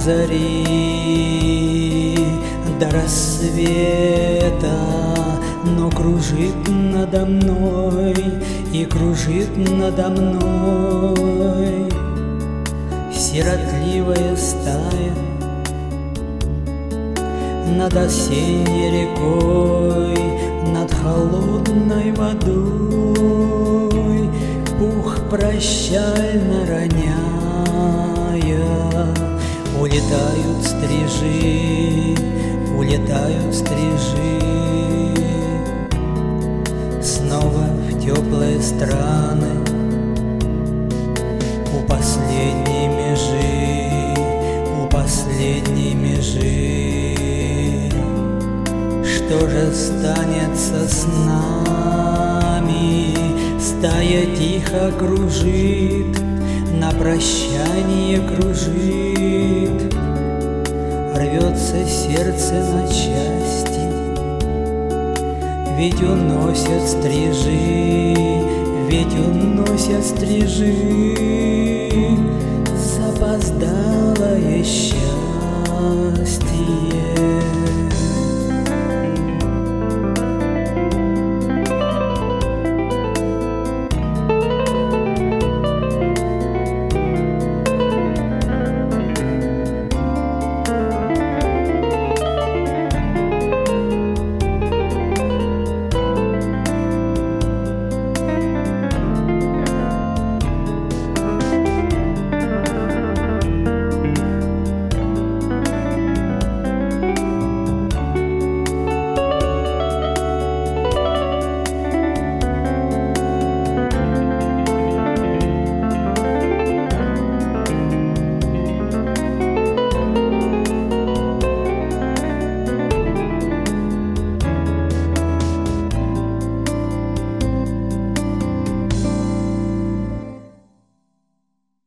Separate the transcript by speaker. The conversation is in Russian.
Speaker 1: зари до рассвета, но кружит надо мной и кружит надо мной сиротливая стая над осенней рекой, над холодной водой, пух прощально роняя. Улетают стрижи, улетают стрижи снова в теплые страны, у последней межи, у последней межи. Что же станется с нами? Стая тихо кружит, на прощание кружит, рвется сердце на части, ведь уносят стрижи, ведь уносят стрижи запоздалое счастье.